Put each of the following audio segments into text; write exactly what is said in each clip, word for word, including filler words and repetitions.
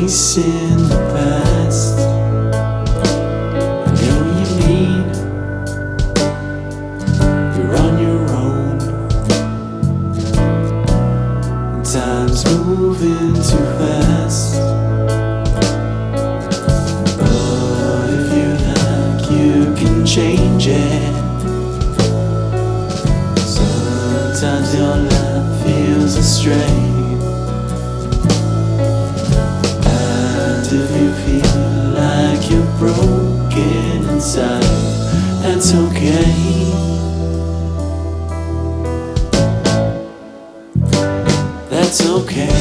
voice in the past. I know what you mean. You're on your own. Time's moving too fast. But if you like, you can change it. Sometimes your life feels astray. If you feel like you're broken inside, that's okay. That's okay.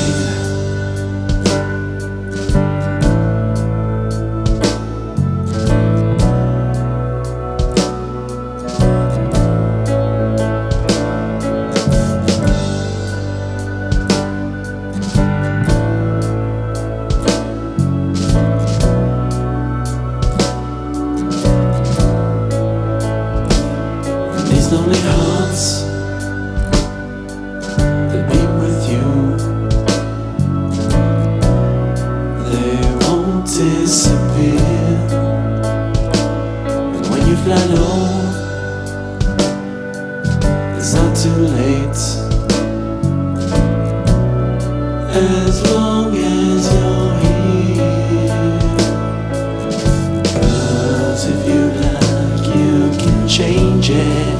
These lonely hearts that beat with you, they won't disappear. And when you fly low, it's not too late. As long as you're here, 'cause if you like, you can change it.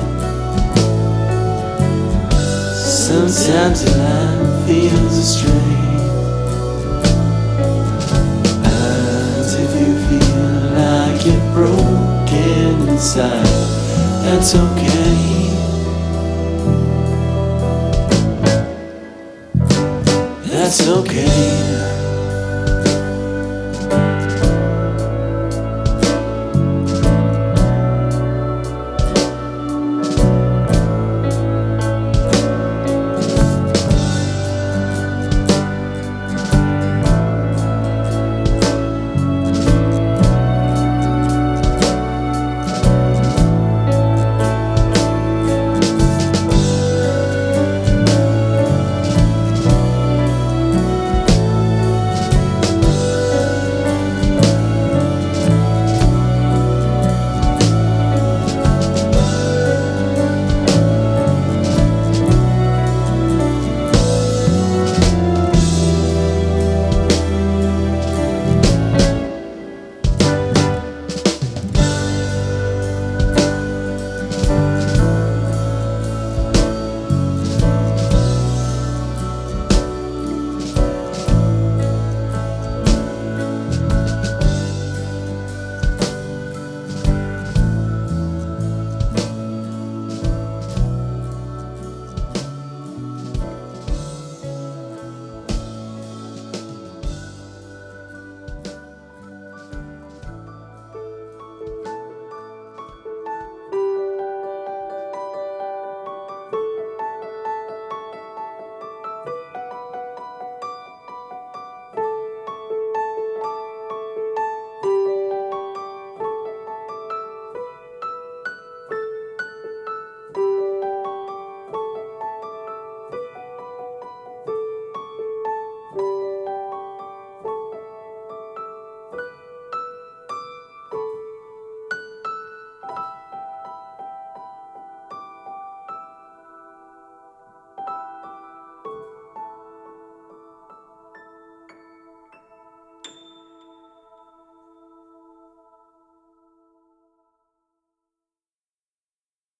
Sometimes your life feels astray. And if you feel like you're broken inside, that's okay. That's okay.